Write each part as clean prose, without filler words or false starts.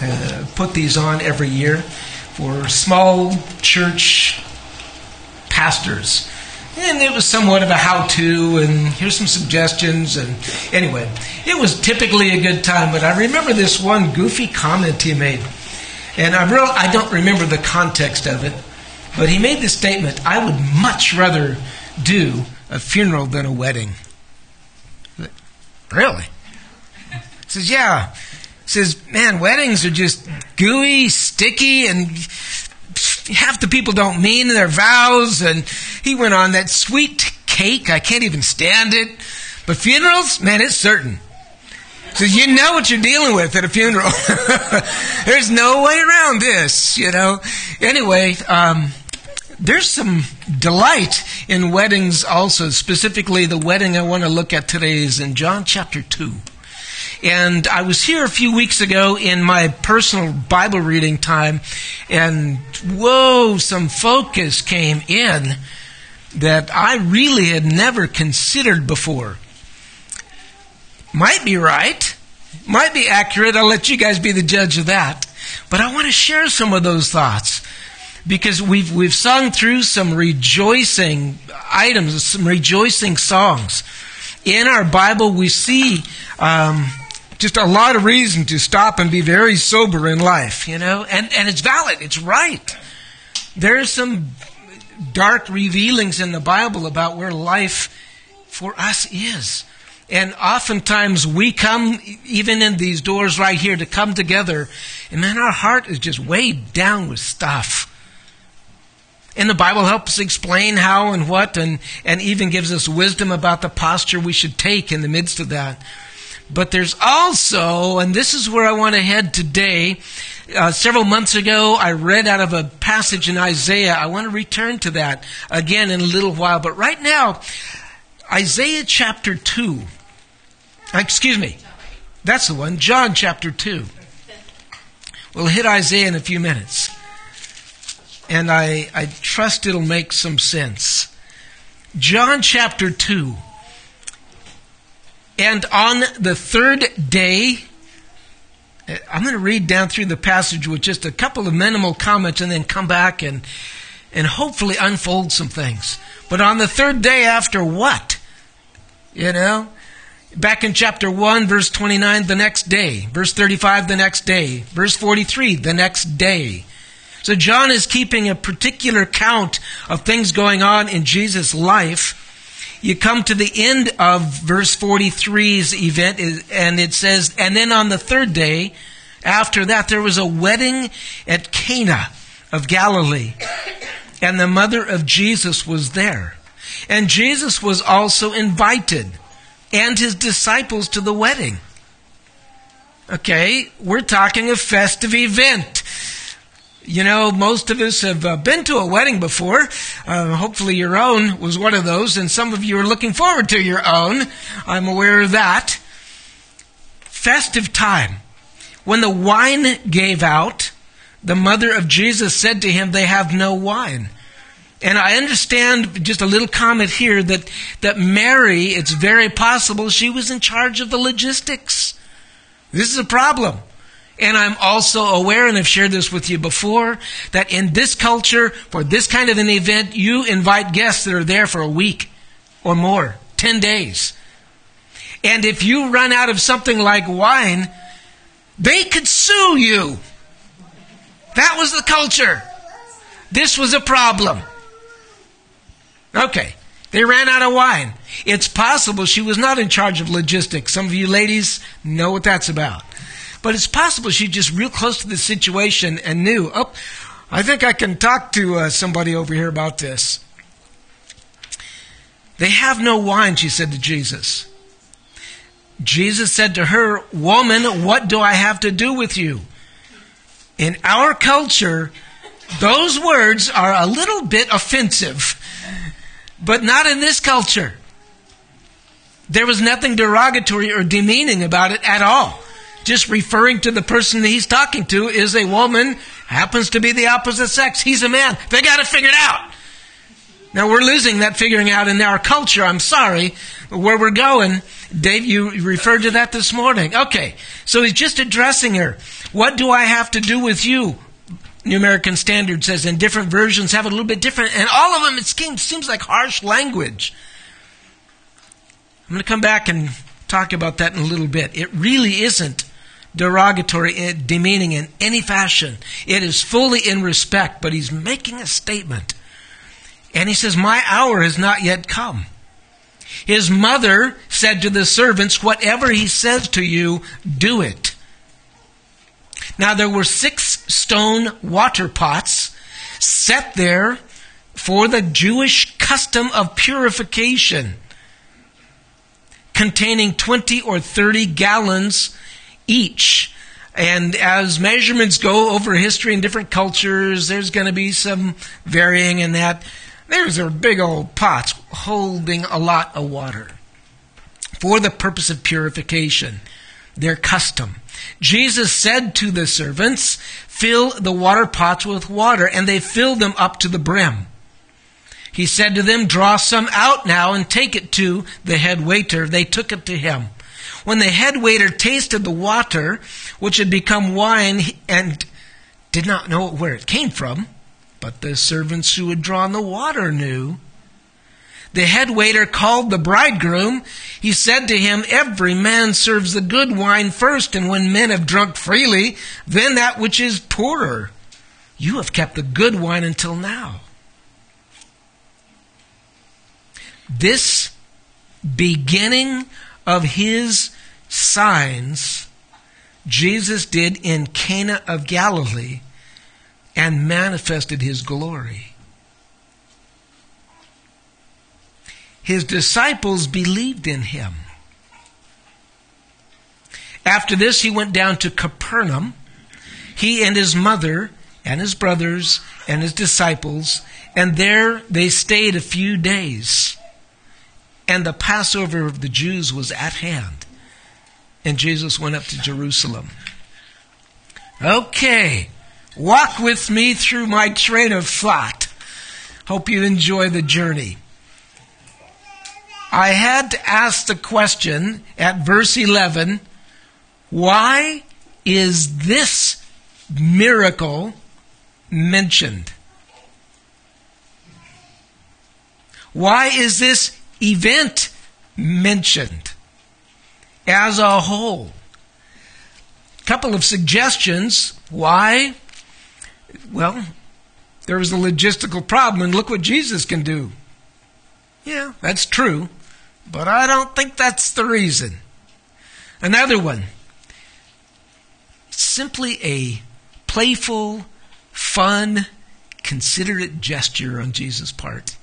put these on every year for small church pastors. And it was somewhat of a how-to, and here's some suggestions. And anyway, it was typically a good time. But I remember this one goofy comment he made. And I don't remember the context of it. But he made this statement, I would much rather do a funeral than a wedding. Really? He says, yeah. He says, man, weddings are just gooey, sticky, and half the people don't mean their vows. And he went on, that sweet cake, I can't even stand it. But funerals, man, it's certain. So you know what you're dealing with at a funeral. There's no way around this, you know. Anyway, there's some delight in weddings also. Specifically, the wedding I want to look at today is in John chapter 2. And I was here a few weeks ago in my personal Bible reading time, and whoa, some focus came in that I really had never considered before. Might be right, might be accurate. I'll let you guys be the judge of that. But I want to share some of those thoughts, because we've sung through some rejoicing items, some rejoicing songs. In our Bible, we see just a lot of reason to stop and be very sober in life, you know, and it's valid, it's right. There's some dark revealings in the Bible about where life for us is. And oftentimes we come, even in these doors right here, to come together, and man, our heart is just weighed down with stuff. And the Bible helps explain how and what, and even gives us wisdom about the posture we should take in the midst of that. But there's also, and this is where I want to head today, several months ago I read out of a passage in Isaiah. I want to return to that again in a little while. But right now, Isaiah chapter 2. Excuse me. That's the one. John chapter 2. We'll hit Isaiah in a few minutes. And I trust it'll make some sense. John chapter 2. And on the third day, I'm going to read down through the passage with just a couple of minimal comments and then come back and hopefully unfold some things. But on the third day after what? You know? Back in chapter 1, verse 29, the next day. Verse 35, the next day. Verse 43, the next day. So John is keeping a particular count of things going on in Jesus' life. You come to the end of verse 43's event, and it says, and then on the third day, after that, there was a wedding at Cana of Galilee, and the mother of Jesus was there. And Jesus was also invited, and his disciples to the wedding. Okay, we're talking a festive event. You know, most of us have been to a wedding before. Hopefully your own was one of those, and some of you are looking forward to your own. I'm aware of that. Festive time. When the wine gave out, the mother of Jesus said to him, they have no wine. And I understand, just a little comment here, that Mary, it's very possible she was in charge of the logistics. This is a problem. And I'm also aware, and I've shared this with you before, that in this culture, for this kind of an event, you invite guests that are there for a week or more, 10 days. And if you run out of something like wine, they could sue you. That was the culture. This was a problem. Okay, they ran out of wine. It's possible she was not in charge of logistics. Some of you ladies know what that's about. But it's possible she's just real close to the situation and knew, oh, I think I can talk to somebody over here about this. They have no wine, she said to Jesus. Jesus said to her, woman, what do I have to do with you? In our culture, those words are a little bit offensive, but not in this culture. There was nothing derogatory or demeaning about it at all. Just referring to the person that he's talking to is a woman, happens to be the opposite sex. He's a man. They got it figured out. Now, we're losing that figuring out in our culture. I'm sorry. But where we're going, Dave, you referred to that this morning. Okay, so he's just addressing her. What do I have to do with you? New American Standard says, and different versions have it a little bit different. And all of them, it seems like harsh language. I'm going to come back and talk about that in a little bit. It really isn't derogatory, demeaning in any fashion. It is fully in respect, but he's making a statement. And he says, my hour has not yet come. His mother said to the servants, whatever he says to you, do it. Now there were 6 stone water pots set there for the Jewish custom of purification, containing 20 or 30 gallons each. And as measurements go over history in different cultures, there's going to be some varying in that. There's a big old pots holding a lot of water for the purpose of purification, their custom. Jesus said to the servants, fill the water pots with water, and they filled them up to the brim. He said to them, draw some out now and take it to the head waiter. They took it to him. When the head waiter tasted the water, which had become wine, and did not know where it came from, but the servants who had drawn the water knew. The head waiter called the bridegroom. He said to him, every man serves the good wine first, and when men have drunk freely, then that which is poorer. You have kept the good wine until now. This beginning of his signs, Jesus did in Cana of Galilee and manifested his glory. His disciples believed in him. After this, he went down to Capernaum, he and his mother and his brothers and his disciples, and there they stayed a few days. And the Passover of the Jews was at hand. And Jesus went up to Jerusalem. Okay, walk with me through my train of thought. Hope you enjoy the journey. I had to ask the question at verse 11, why is this miracle mentioned? Why is this event mentioned as a whole? A couple of suggestions. Why? Well, there was a logistical problem, and look what Jesus can do. Yeah, that's true, but I don't think that's the reason. Another one, simply a playful, fun, considerate gesture on Jesus' part.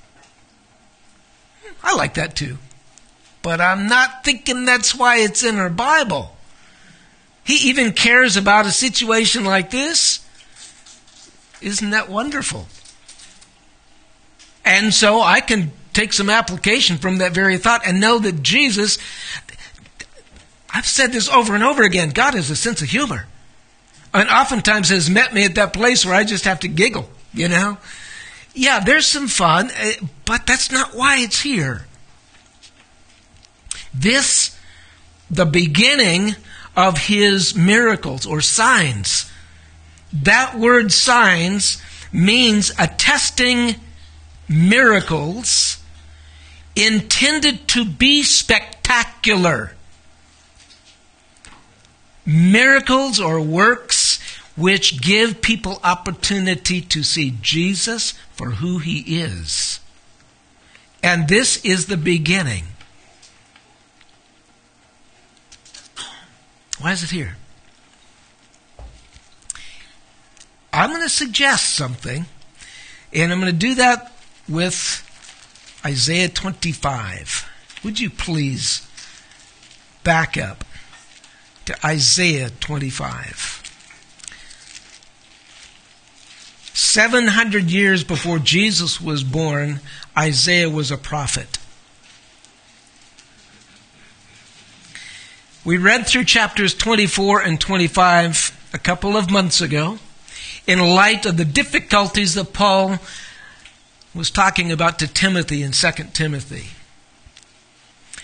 I like that too, but I'm not thinking that's why it's in our Bible. He even cares about a situation like this. Isn't that wonderful? And so I can take some application from that very thought and know that Jesus, I've said this over and over again, God has a sense of humor. And oftentimes has met me at that place where I just have to giggle, you know. Yeah, there's some fun, but that's not why it's here. This, the beginning of his miracles or signs. That word signs means attesting miracles intended to be spectacular. Miracles or works which give people opportunity to see Jesus for who he is. And this is the beginning. Why is it here? I'm going to suggest something, and I'm going to do that with Isaiah 25. Would you please back up to Isaiah 25. 700 years before Jesus was born, Isaiah was a prophet. We read through chapters 24 and 25 a couple of months ago in light of the difficulties that Paul was talking about to Timothy in 2 Timothy.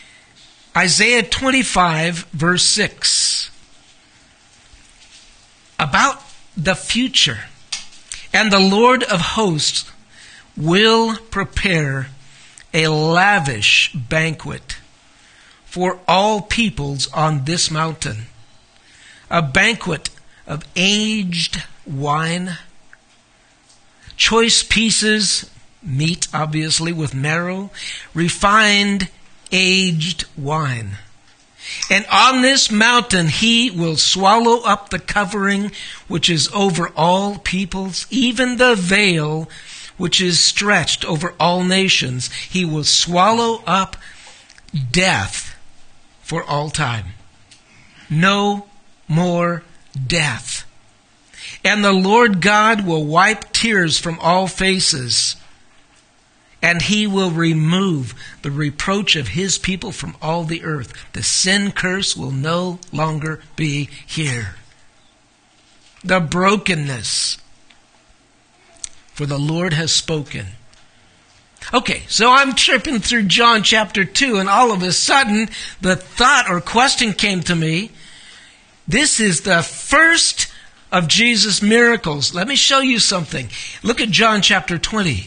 Isaiah 25, verse 6. about the future. And the Lord of hosts will prepare a lavish banquet for all peoples on this mountain. A banquet of aged wine, choice pieces, meat obviously with marrow, refined aged wine. And on this mountain he will swallow up the covering which is over all peoples, even the veil which is stretched over all nations. He will swallow up death for all time. No more death. And the Lord God will wipe tears from all faces, and he will remove the reproach of his people from all the earth. The sin curse will no longer be here. The brokenness. For the Lord has spoken. Okay, so I'm tripping through John chapter 2, and all of a sudden, the thought or question came to me. This is the first of Jesus' miracles. Let me show you something. Look at John chapter 20.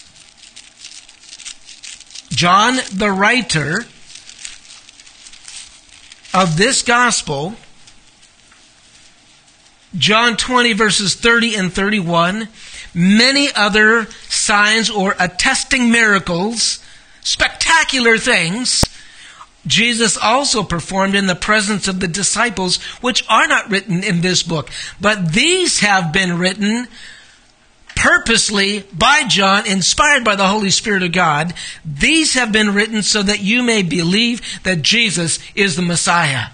John, the writer of this gospel, John 20 verses 30 and 31, many other signs or attesting miracles, spectacular things, Jesus also performed in the presence of the disciples, which are not written in this book. But these have been written purposely by John, inspired by the Holy Spirit of God. These have been written so that you may believe that Jesus is the Messiah.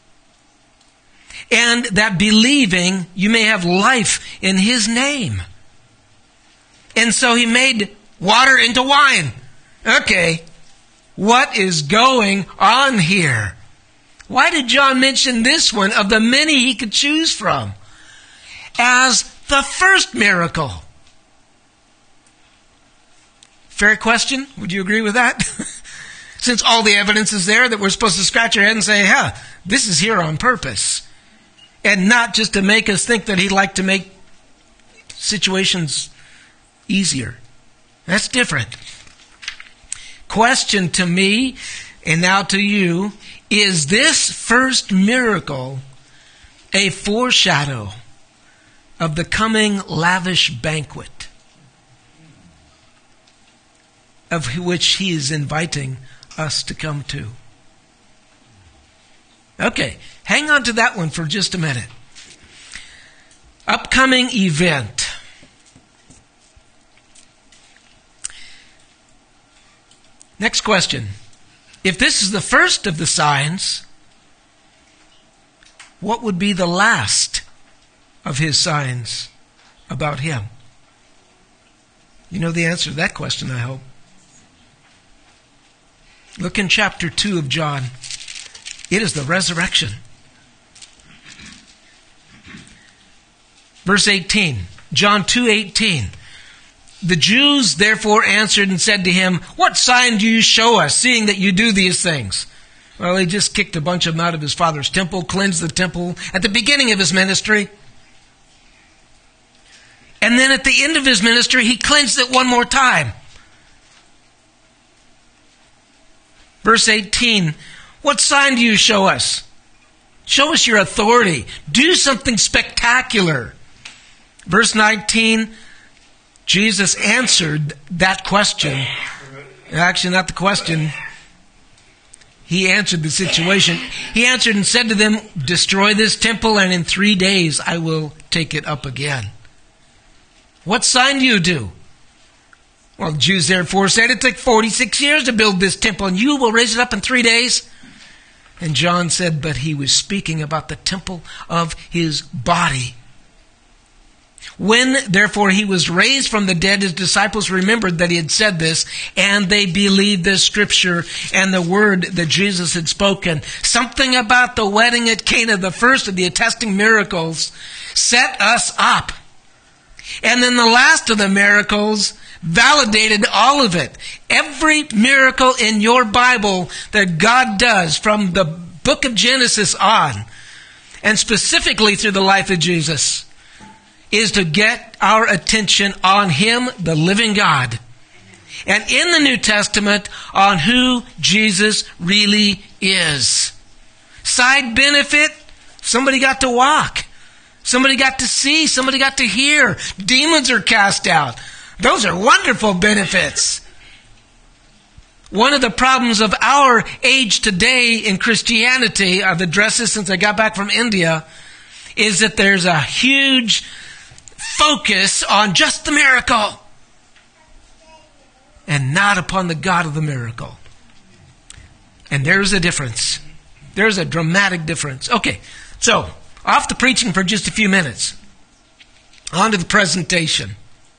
And that believing, you may have life in his name. And so he made water into wine. Okay, what is going on here? Why did John mention this one of the many he could choose from as the first miracle? Fair question. Would you agree with that? Since all the evidence is there that we're supposed to scratch our head and say, this is here on purpose. And not just to make us think that he'd like to make situations easier. That's different. Question to me, and now to you, is this first miracle a foreshadow of the coming lavish banquet of which he is inviting us to come to? Okay, hang on to that one for just a minute. Upcoming event. Next question. If this is the first of the signs, what would be the last of his signs about him? You know the answer to that question, I hope. Look in chapter 2 of John. It is the resurrection. Verse 18. John 2:18. The Jews therefore answered and said to him, "What sign do you show us, seeing that you do these things?" Well, he just kicked a bunch of them out of his father's temple, cleansed the temple at the beginning of his ministry. And then at the end of his ministry, he cleansed it one more time. Verse 18, what sign do you show us? Show us your authority. Do something spectacular. Verse 19, Jesus answered that question. Actually, not the question. He answered the situation. He answered and said to them, "Destroy this temple, and in 3 days I will take it up again." What sign do you do? Well, the Jews therefore said, "It took 46 years to build this temple, and you will raise it up in 3 days?" And John said, but he was speaking about the temple of his body. When, therefore, he was raised from the dead, his disciples remembered that he had said this, and they believed the scripture and the word that Jesus had spoken. Something about the wedding at Cana, the first of the attesting miracles, set us up. And then the last of the miracles validated all of it. Every miracle in your Bible that God does from the book of Genesis on, and specifically through the life of Jesus, is to get our attention on Him, the living God. And in the New Testament, on who Jesus really is. Side benefit, somebody got to walk. Somebody got to see. Somebody got to hear. Demons are cast out. Those are wonderful benefits. One of the problems of our age today in Christianity, I've addressed this since I got back from India, is that there's a huge focus on just the miracle and not upon the God of the miracle. And there's a difference. There's a dramatic difference. Okay, so off the preaching for just a few minutes. On to the presentation.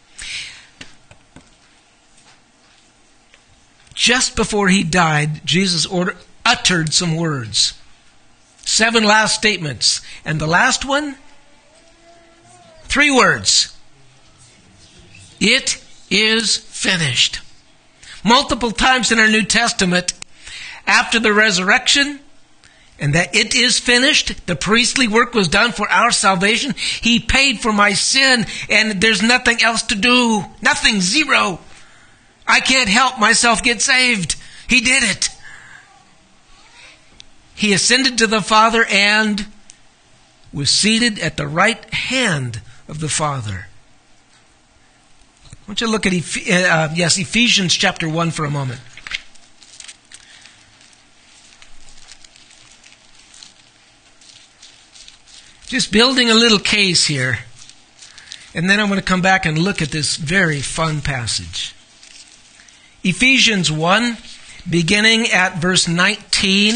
Just before He died, Jesus uttered some words. 7 last statements. And the last one, 3 words. It is finished. Multiple times in our New Testament, after the resurrection, and that it is finished, the priestly work was done for our salvation. He paid for my sin, and there's nothing else to do. Nothing, zero. I can't help myself get saved. He did it. He ascended to the Father and was seated at the right hand of the Father. I want you to look at Ephesians chapter 1 for a moment. Just building a little case here. And then I'm going to come back and look at this very fun passage. Ephesians 1, beginning at verse 18.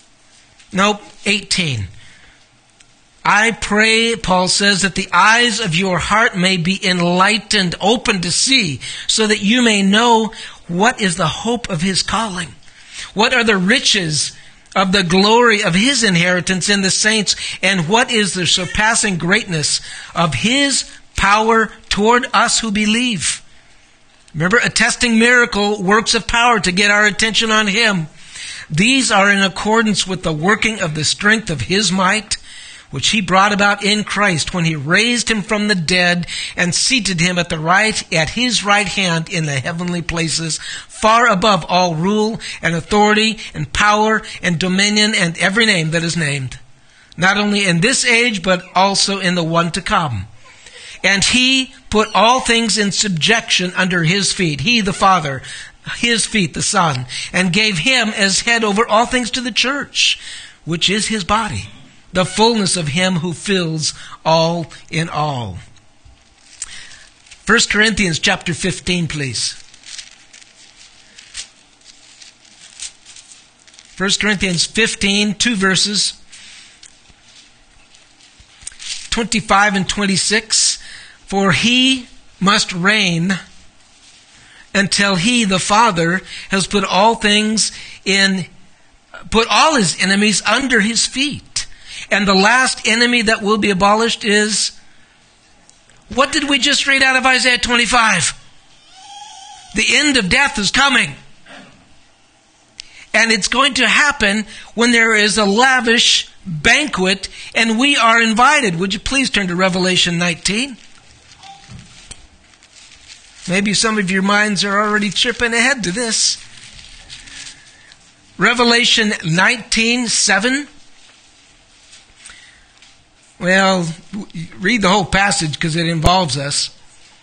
I pray, Paul says, that the eyes of your heart may be enlightened, open to see, so that you may know what is the hope of His calling. What are the riches of the glory of His inheritance in the saints, and what is the surpassing greatness of His power toward us who believe. Remember, attesting miracle works of power to get our attention on Him. These are in accordance with the working of the strength of His might, which He brought about in Christ when He raised Him from the dead and seated Him at His right hand in the heavenly places, far above all rule and authority and power and dominion and every name that is named, not only in this age but also in the one to come. And He put all things in subjection under His feet, He the Father, His feet the Son, and gave Him as head over all things to the church, which is His body, the fullness of Him who fills all in all. 1 Corinthians chapter 15, please. 1 Corinthians 15, 2 verses, 25 and 26. For He must reign until He, the Father, has put all His enemies under His feet. And the last enemy that will be abolished is, what did we just read out of Isaiah 25? The end of death is coming. And it's going to happen when there is a lavish banquet and we are invited. Would you please turn to Revelation 19? Maybe some of your minds are already tripping ahead to this. Revelation 19:7. Well, read the whole passage because it involves us.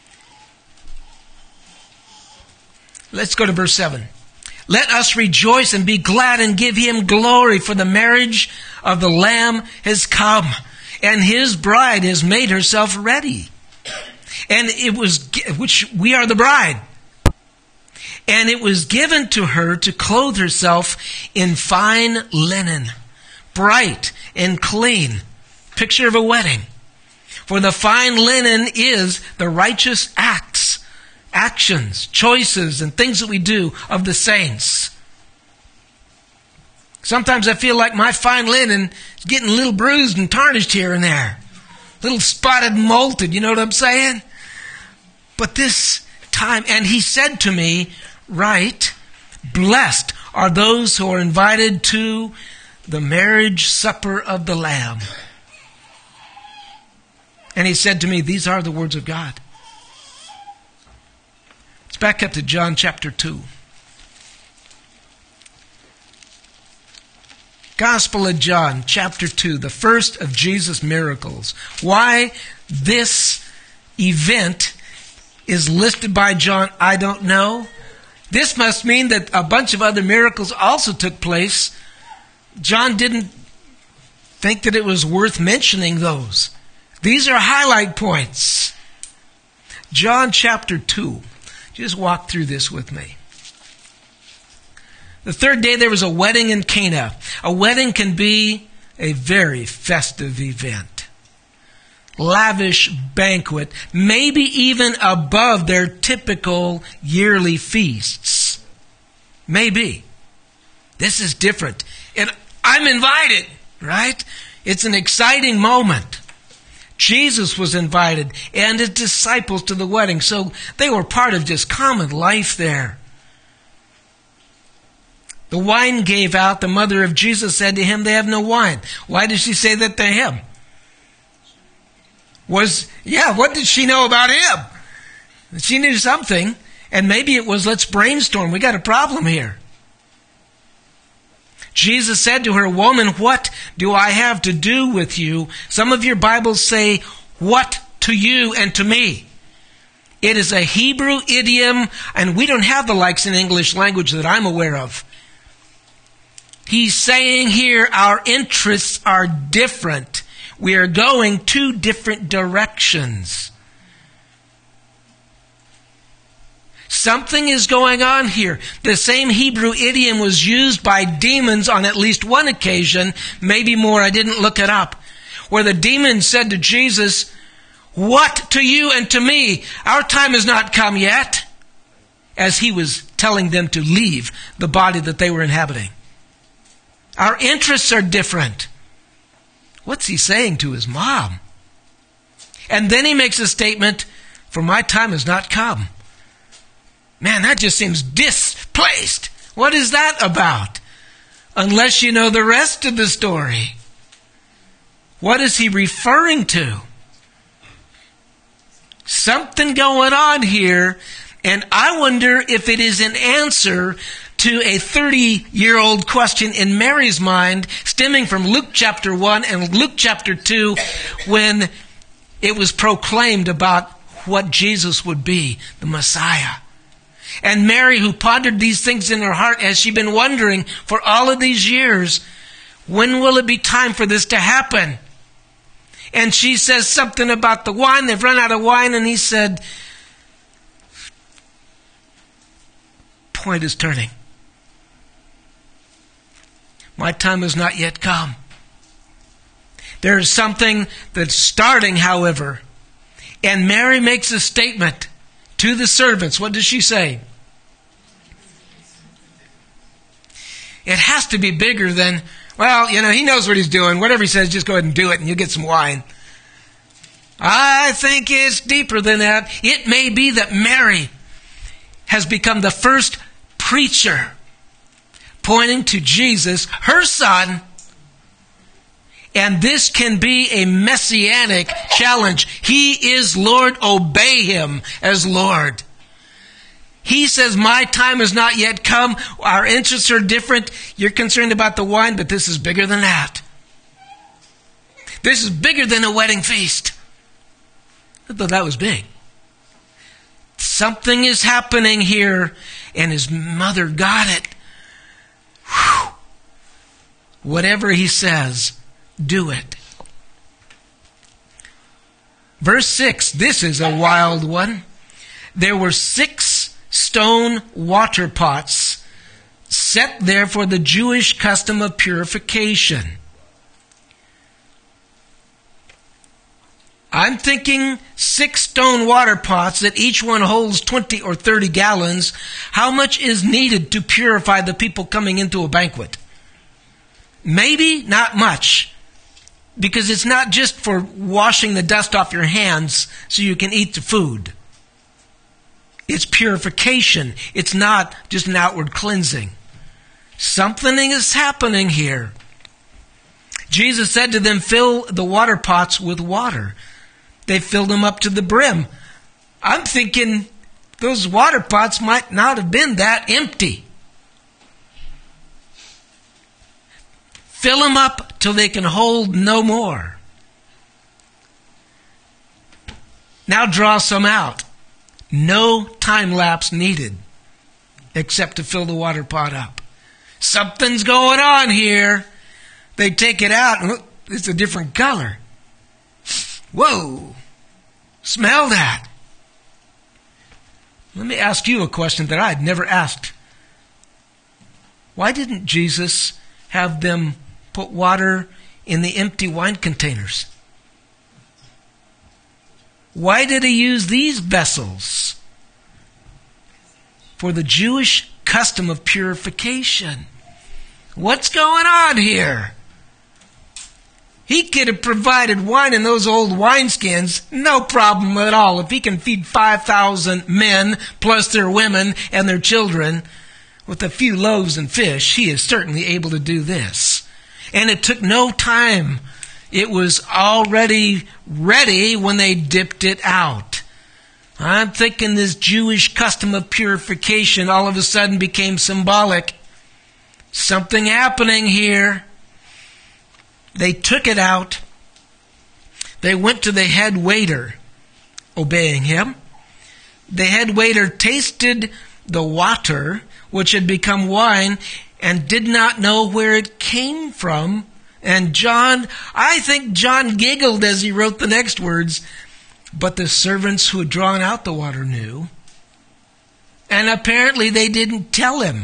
Let's go to verse 7. Let us rejoice and be glad and give Him glory, for the marriage of the Lamb has come, and His bride has made herself ready. And which we are the bride. And it was given to her to clothe herself in fine linen, bright and clean. Picture of a wedding. For the fine linen is the righteous actions, choices, and things that we do of the saints. Sometimes I feel like my fine linen is getting a little bruised and tarnished here and there. A little spotted and molted, you know what I'm saying? But this time, and He said to me, right, blessed are those who are invited to the marriage supper of the Lamb. And he said to me, these are the words of God. Let's back up to John chapter 2. Gospel of John, chapter 2, the first of Jesus' miracles. Why this event is listed by John, I don't know. This must mean that a bunch of other miracles also took place. John didn't think that it was worth mentioning those. These are highlight points. John chapter 2. Just walk through this with me. The third day there was a wedding in Cana. A wedding can be a very festive event. Lavish banquet, maybe even above their typical yearly feasts. Maybe. This is different. And I'm invited, right? It's an exciting moment. Jesus was invited and his disciples to the wedding, so they were part of just common life there. The wine gave out. The mother of Jesus said to him, they have no wine. Why did she say that to him? What did she know about him? She knew something, and maybe it was, let's brainstorm. We got a problem here. Jesus said to her, woman, what do I have to do with you? Some of your Bibles say, what to you and to me? It is a Hebrew idiom, and we don't have the likes in English language that I'm aware of. He's saying here our interests are different. We are going two different directions. Something is going on here. The same Hebrew idiom was used by demons on at least one occasion, maybe more, I didn't look it up, where the demon said to Jesus, what to you and to me? Our time has not come yet, as he was telling them to leave the body that they were inhabiting. Our interests are different. What's he saying to his mom? And then he makes a statement, for my time has not come. Man, that just seems displaced. What is that about? Unless you know the rest of the story. What is he referring to? Something going on here, and I wonder if it is an answer to a 30-year-old question in Mary's mind, stemming from Luke chapter 1 and Luke chapter 2, when it was proclaimed about what Jesus would be, the Messiah. And Mary, who pondered these things in her heart, as she'd been wondering for all of these years, when will it be time for this to happen? And she says something about the wine. They've run out of wine, and he said, point is turning. My time has not yet come. There is something that's starting, however. And Mary makes a statement to the servants. What does she say? It has to be bigger than, well, he knows what he's doing. Whatever he says, just go ahead and do it and you'll get some wine. I think it's deeper than that. It may be that Mary has become the first preacher pointing to Jesus, her son, and this can be a messianic challenge. He is Lord, obey him as Lord. He says, my time has not yet come. Our interests are different. You're concerned about the wine, but this is bigger than that. This is bigger than a wedding feast. I thought that was big. Something is happening here, and his mother got it. Whew. Whatever he says, do it. Verse 6, this is a wild one. There were 6 stone water pots set there for the Jewish custom of purification. I'm thinking 6 stone water pots that each one holds 20 or 30 gallons. How much is needed to purify the people coming into a banquet? Maybe not much, because it's not just for washing the dust off your hands so you can eat the food. It's purification. It's not just an outward cleansing. Something is happening here. Jesus said to them, fill the water pots with water. they filled them up to the brim. I'm thinking those water pots might not have been that empty. Fill them up till they can hold no more. Now draw some out. No time lapse needed except to fill the water pot up. Something's going on here. They take it out and look, it's a different color. Whoa! Smell that. Let me ask you a question that I'd never asked. Why didn't Jesus have them put water in the empty wine containers? Why did he use these vessels? For the Jewish custom of purification. What's going on here? He could have provided wine in those old wineskins, no problem at all. If he can feed 5,000 men, plus their women and their children, with a few loaves and fish, he is certainly able to do this. And it took no time. It was already ready when they dipped it out. I'm thinking this Jewish custom of purification all of a sudden became symbolic. Something happening here. They took it out. They went to the head waiter, obeying him. The head waiter tasted the water, which had become wine, and did not know where it came from. And I think John giggled as he wrote the next words, but the servants who had drawn out the water knew. And apparently they didn't tell him.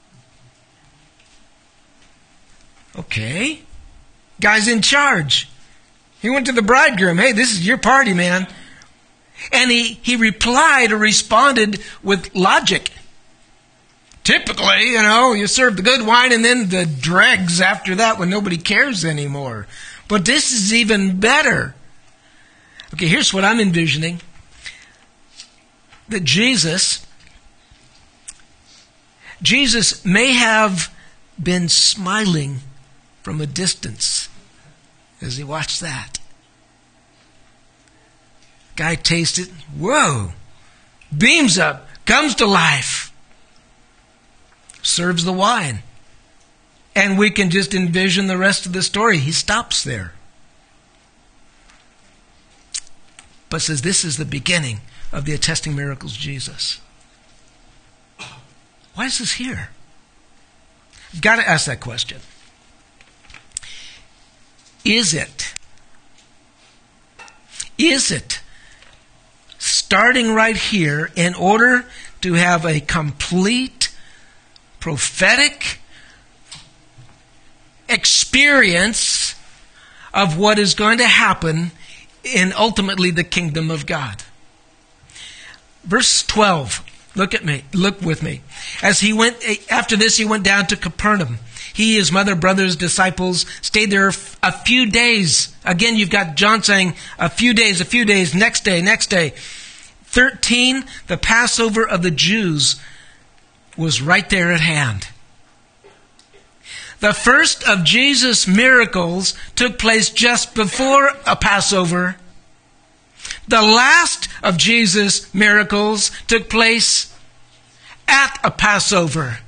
Okay. Guy's in charge. He went to the bridegroom. Hey, this is your party, man. And he replied or responded with logic. Typically, you serve the good wine and then the dregs after that when nobody cares anymore. But this is even better. Okay, here's what I'm envisioning. That Jesus may have been smiling from a distance as he watched that. Guy tastes it. Whoa! Beams up. Comes to life. Serves the wine. And we can just envision the rest of the story. He stops there. But says this is the beginning of the attesting miracles of Jesus. Why is this here? You've got to ask that question. Is it starting right here in order to have a complete prophetic experience of what is going to happen in ultimately the kingdom of God? Verse 12. Look with me. After this, he went down to Capernaum. He, his mother, brothers, disciples, stayed there a few days. Again, you've got John saying a few days, next day. 13, the Passover of the Jews was right there at hand. The first of Jesus' miracles took place just before a Passover. The last of Jesus' miracles took place at a Passover.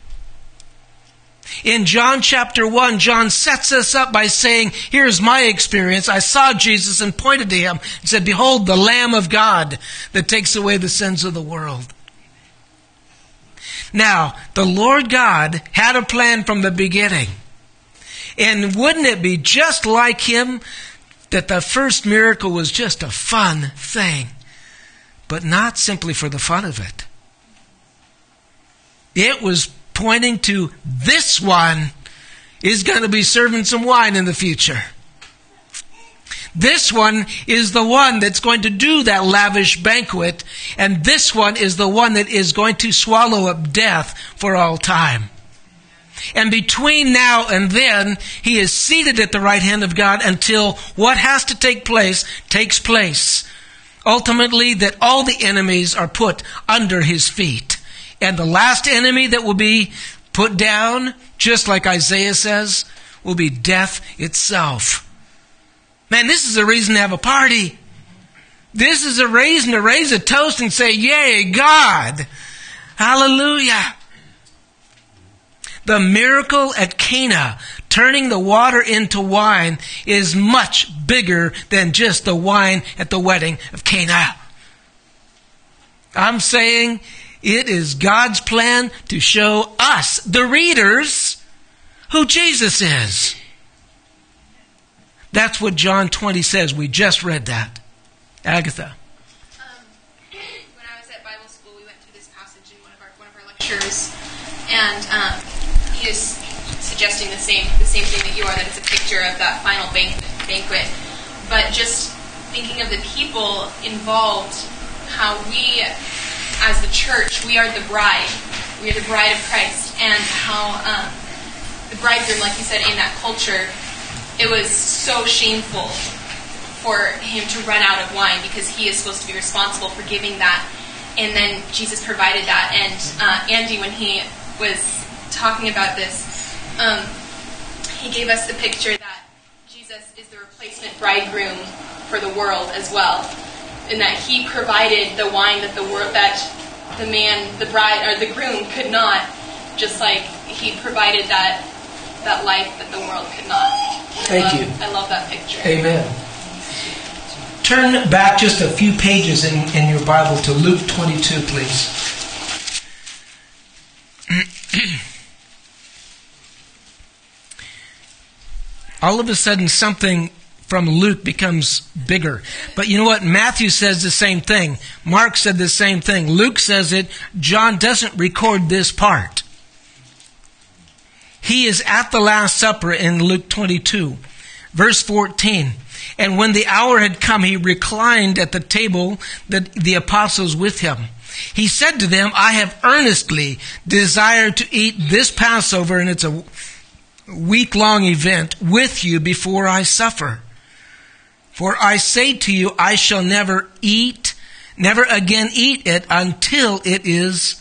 In John chapter 1, John sets us up by saying, here's my experience. I saw Jesus and pointed to him and said, behold, the Lamb of God that takes away the sins of the world. Now, the Lord God had a plan from the beginning. And wouldn't it be just like him that the first miracle was just a fun thing, but not simply for the fun of it. It was pointing to this one is going to be serving some wine in the future. This one is the one that's going to do that lavish banquet, and this one is the one that is going to swallow up death for all time. And between now and then, he is seated at the right hand of God until what has to take place takes place. Ultimately, that all the enemies are put under his feet. And the last enemy that will be put down, just like Isaiah says, will be death itself. Man, this is a reason to have a party. This is a reason to raise a toast and say, yay, God. Hallelujah. The miracle at Cana, turning the water into wine, is much bigger than just the wine at the wedding of Cana. I'm saying it is God's plan to show us, the readers, who Jesus is. That's what John 20 says. We just read that. Agatha. When I was at Bible school, we went through this passage in one of our lectures, and he is suggesting the same thing that you are, that it's a picture of that final banquet. But just thinking of the people involved, how we, as the church, we are the bride. We are the bride of Christ, and how the bridegroom, like you said, in that culture, it was so shameful for him to run out of wine because he is supposed to be responsible for giving that. And then Jesus provided that. And Andy, when he was talking about this, he gave us the picture that Jesus is the replacement bridegroom for the world as well. And that he provided the wine that the man, the bride, or the groom could not, just like he provided that life that the world could not. Thank you. I love that picture. Amen. Turn back just a few pages in your Bible to Luke 22, please. All of a sudden, something from Luke becomes bigger. But you know what? Matthew says the same thing. Mark said the same thing. Luke says it. John doesn't record this part. He is at the Last Supper in Luke 22, verse 14. And when the hour had come, he reclined at the table, the apostles with him. He said to them, I have earnestly desired to eat this Passover, and it's a week-long event, with you before I suffer. For I say to you, I shall never again eat it until it is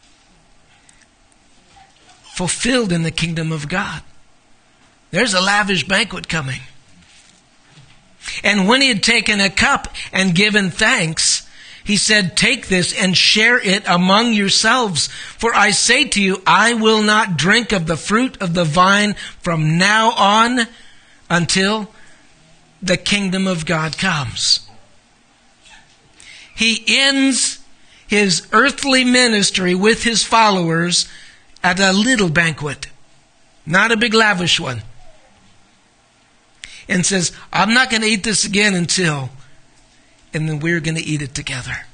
fulfilled in the kingdom of God. There's a lavish banquet coming. And when he had taken a cup and given thanks, he said, take this and share it among yourselves. For I say to you, I will not drink of the fruit of the vine from now on until the kingdom of God comes. He ends his earthly ministry with his followers at a little banquet, not a big lavish one. And says, I'm not going to eat this again until, and then we're going to eat it together.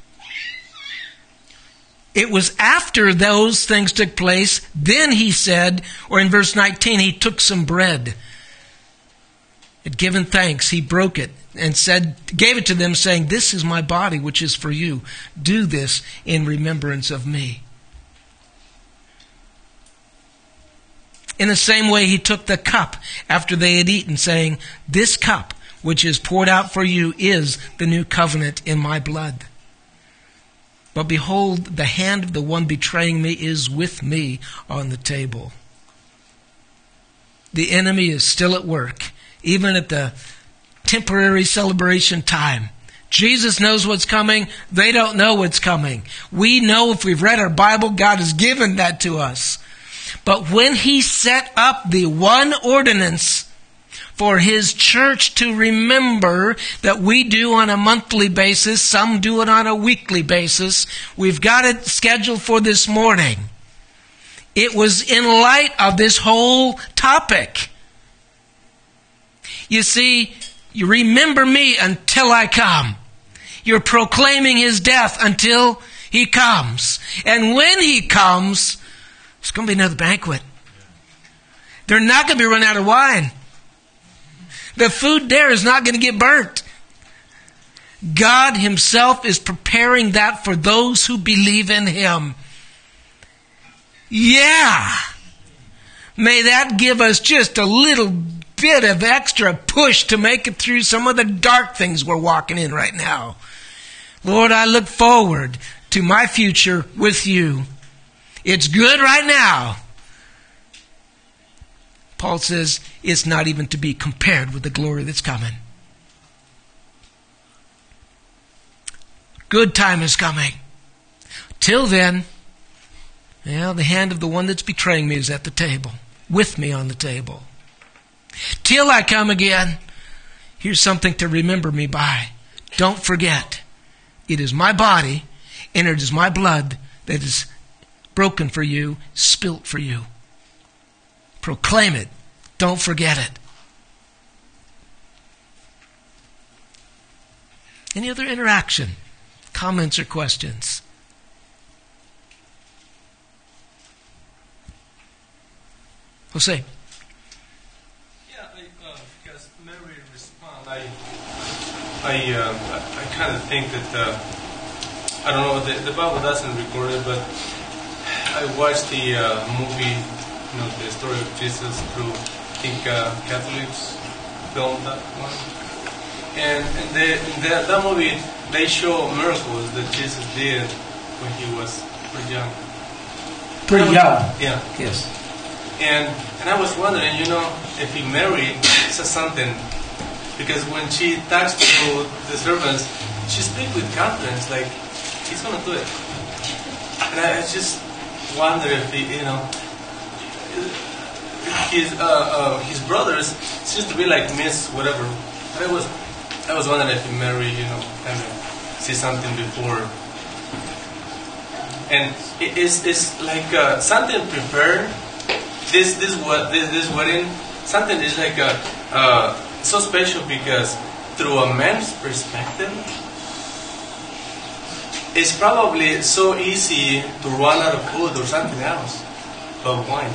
It was after those things took place, then he said, or in verse 19, he took some bread. Had given thanks, he broke it and gave it to them saying, this is my body which is for you. Do this in remembrance of me. In the same way, he took the cup after they had eaten, saying, this cup which is poured out for you is the new covenant in my blood. But behold, the hand of the one betraying me is with me on the table. The enemy is still at work, even at the temporary celebration time. Jesus knows what's coming. They don't know what's coming. We know if we've read our Bible, God has given that to us. But when he set up the one ordinance for his church to remember that we do on a monthly basis, some do it on a weekly basis, we've got it scheduled for this morning. It was in light of this whole topic. You see, you remember me until I come. You're proclaiming his death until he comes. And when he comes, it's going to be another banquet. They're not going to be run out of wine. The food there is not going to get burnt. God himself is preparing that for those who believe in him. Yeah. May that give us just a little bit of extra push to make it through some of the dark things we're walking in right now. Lord, I look forward to my future with you. It's good right now. Paul says it's not even to be compared with the glory that's coming. Good time is coming. Till then, the hand of the one that's betraying me is at the table, with me on the table. Till I come again, here's something to remember me by. Don't forget, it is my body and it is my blood that is broken for you, spilt for you. Proclaim it. Don't forget it. Any other interaction, comments, or questions? Jose. Yeah, because Mary responded, I kind of think that, I don't know, the Bible doesn't record it, but I watched the movie, the story of Jesus through, I think, Catholics filmed that one. And in that movie, they show miracles that Jesus did when he was pretty young. Pretty young? Yeah. Yes. And I was wondering, if he married, says something, because when she talks to the servants, she speaks with confidence, like he's gonna do it. And I just wonder if his brothers seems to be like Miss whatever. But I was wondering if he married, kind of see something before. And it's like something prepared. This wedding, something is like so special because through a man's perspective, it's probably so easy to run out of food or something else, but wine.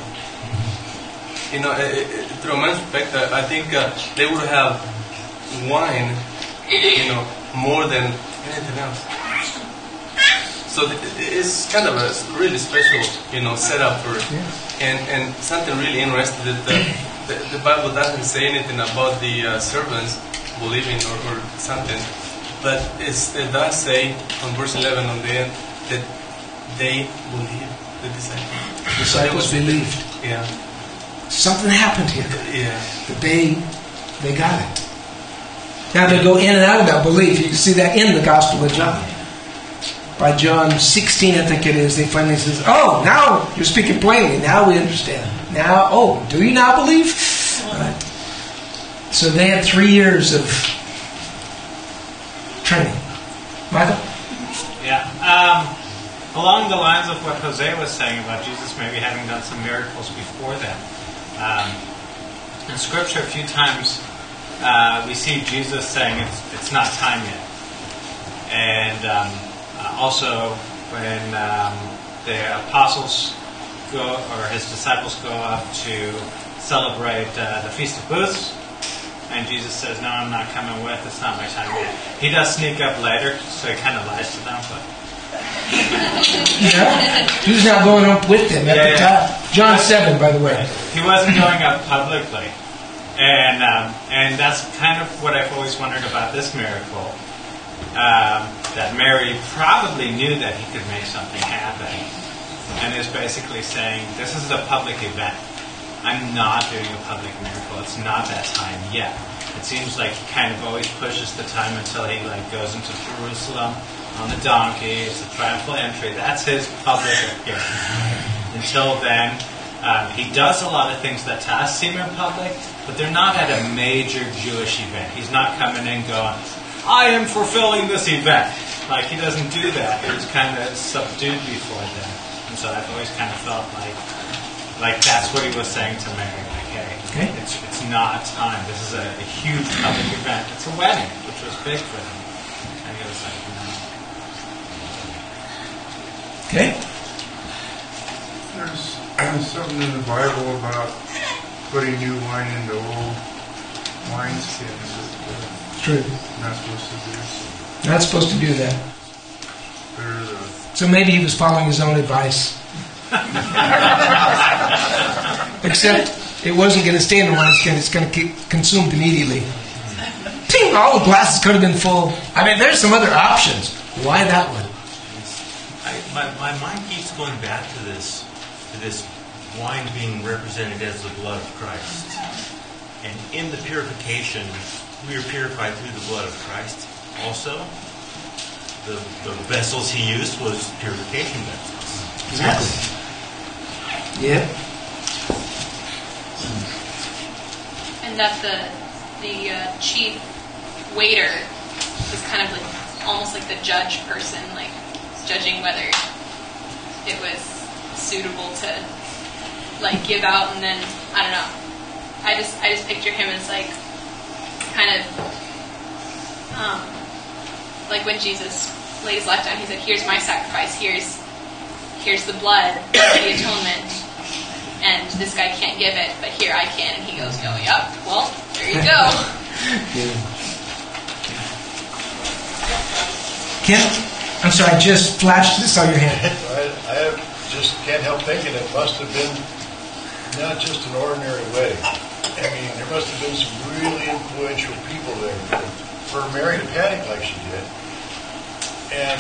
Through a man's perspective, I think they would have wine, more than anything else. So it's kind of a really special, setup for, and something really interesting that the Bible doesn't say anything about the servants believing or something, but it does say on verse 11 on the end that they believed, the disciples. The disciples believed. Yeah. Something happened here. Yeah. That they got it. Now they go in and out of that belief. You can see that in the Gospel of John. By John 16, I think it is, they finally says, "Oh, now you're speaking plainly. Now we understand. Now, do you now believe?" Right. So they had 3 years of training. Michael? Yeah. Along the lines of what Jose was saying about Jesus maybe having done some miracles before that. In Scripture, a few times we see Jesus saying it's not time yet. And also when the apostles go, or his disciples go up to celebrate the Feast of Booths, and Jesus says, "No, I'm not coming with, it's not my time yet." He does sneak up later, so he kind of lies to them, but... Yeah, he was not going up with them at the time. John 7, by the way. He wasn't going up publicly. And that's kind of what I've always wondered about this miracle. That Mary probably knew that he could make something happen. And is basically saying, this is a public event. I'm not doing a public miracle. It's not that time yet. It seems like he kind of always pushes the time until he goes into Jerusalem on the donkey. It's a triumphal entry. That's his public appearance. Until then, he does a lot of things that to us seem in public, but they're not at a major Jewish event. He's not coming in going, "I am fulfilling this event." He doesn't do that. He was kind of subdued before that. And so I've always kind of felt like that's what he was saying to Mary. Hey, it's not time. This is a huge public event. It's a wedding, which was big for him. And he was like, no. Okay. There's something in the Bible about putting new wine into old wineskins. True. Not supposed to do. Not supposed to do that. So maybe he was following his own advice. Except it wasn't going to stay in the wineskin. It's going to get consumed immediately. Ting! All the glasses could have been full. There's some other options. Why that one? My mind keeps going back to this wine being represented as the blood of Christ. And in the purification, we are purified through the blood of Christ also. the vessels he used was purification vessels. Exactly. Yeah. And that the chief waiter was kind of like almost like the judge person, like judging whether it was suitable to like give out, and then I don't know. I just picture him as like kind of like when Jesus laid his life down, he said, "Here's my sacrifice. Here's the blood, the atonement." And this guy can't give it, but here I can. And he goes, "Oh, yep. Well, there you go." Ken, I'm sorry, I just flashed this on your hand. I just can't help thinking it must have been not just an ordinary wedding. I mean, there must have been some really influential people there for Mary to panic like she did. And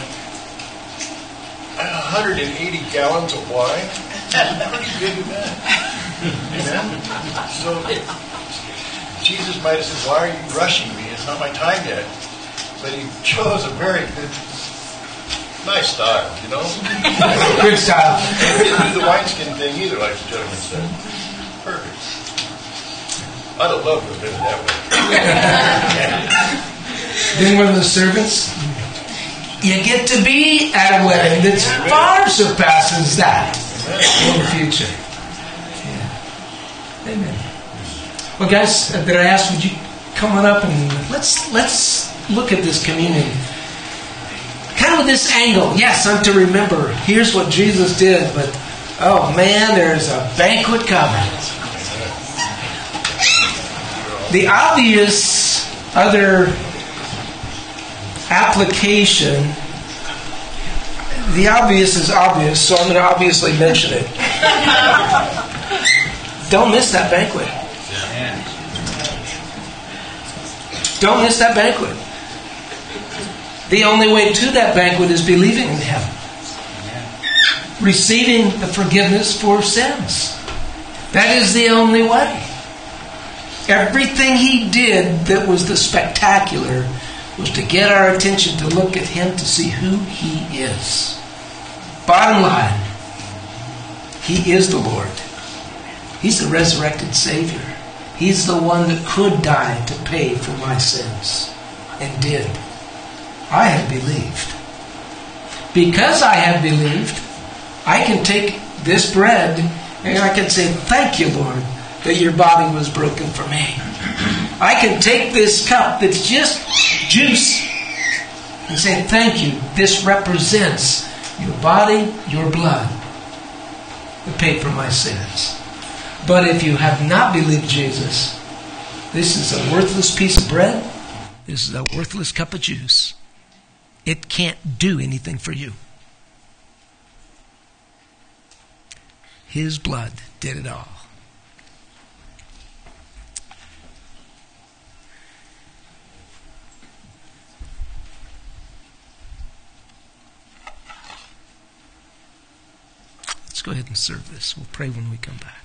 180 gallons of wine, that's a pretty big event. Amen? So Jesus might have said, "Why are you rushing me? It's not my time yet." But he chose a very good, nice style, you know? Good style. He didn't do the wineskin thing either, like the gentleman said. Perfect. I'd have loved to have been that way. Then one of the servants, you get to be at a wedding that far surpasses that in the future. Yeah. Amen. Well, guys, did I ask, would you come on up and let's look at this communion. Kind of with this angle. Yes, I'm to remember. Here's what Jesus did, but oh man, there's a banquet coming. The obvious other application, the obvious is obvious, so I'm going to obviously mention it. Don't miss that banquet. Don't miss that banquet. The only way to that banquet is believing in Him. Receiving the forgiveness for sins. That is the only way. Everything He did that was the spectacular was to get our attention, to look at Him, to see who He is. Bottom line, He is the Lord. He's the resurrected Savior. He's the one that could die to pay for my sins. And did. I have believed. Because I have believed, I can take this bread and I can say, "Thank you, Lord, that your body was broken for me." I can take this cup that's just juice and say, "Thank you, this represents your body, your blood, to pay for my sins." But if you have not believed Jesus, this is a worthless piece of bread. This is a worthless cup of juice. It can't do anything for you. His blood did it all. Let's go ahead and serve this. We'll pray when we come back.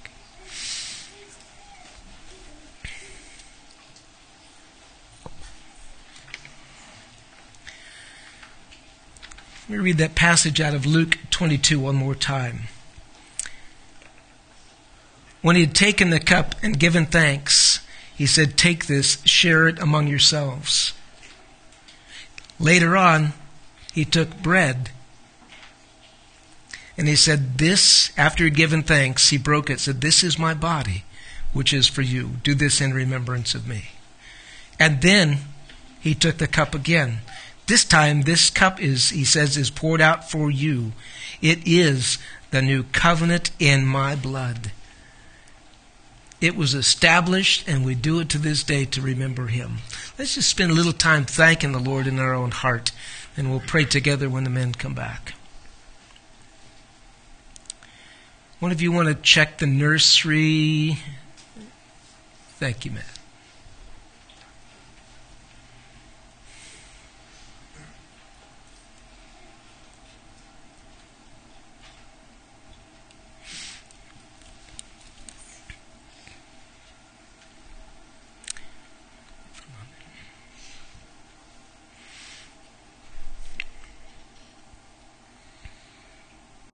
Let me read that passage out of Luke 22 one more time. When He had taken the cup and given thanks, He said, "Take this, share it among yourselves." Later on, He took bread and He said, "This," after He had given thanks, He broke it, said, "This is my body, which is for you. Do this in remembrance of me." And then He took the cup again. This time, this cup is, He says, is poured out for you. It is the new covenant in my blood. It was established, and we do it to this day to remember Him. Let's just spend a little time thanking the Lord in our own heart, and we'll pray together when the men come back. One of you want to check the nursery? Thank you, Matt.